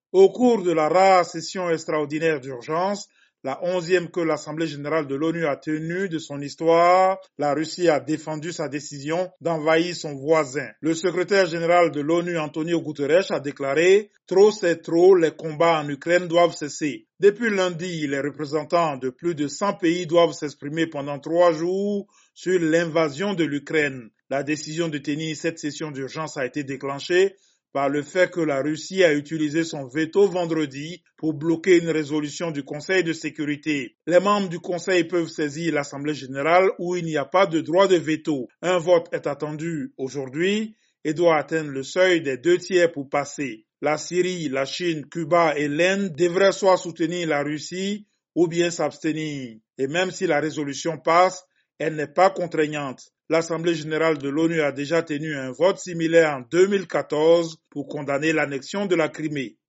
Au cours de la rare session extraordinaire d'urgence, la 11e que l'Assemblée générale de l'ONU a tenue de son histoire, la Russie a défendu sa décision d'envahir son voisin. Le secrétaire général de l'ONU, Antonio Guterres, a déclaré « Trop c'est trop, les combats en Ukraine doivent cesser ». Depuis lundi, les représentants de plus de 100 pays doivent s'exprimer pendant 3 jours sur l'invasion de l'Ukraine. La décision de tenir cette session d'urgence a été déclenchée par le fait que la Russie a utilisé son veto vendredi pour bloquer une résolution du Conseil de sécurité. Les membres du Conseil peuvent saisir l'Assemblée générale où il n'y a pas de droit de veto. Un vote est attendu aujourd'hui et doit atteindre le seuil des 2/3 pour passer. La Syrie, la Chine, Cuba et l'Inde devraient soit soutenir la Russie ou bien s'abstenir. Et même si la résolution passe, elle n'est pas contraignante. L'Assemblée générale de l'ONU a déjà tenu un vote similaire en 2014 pour condamner l'annexion de la Crimée.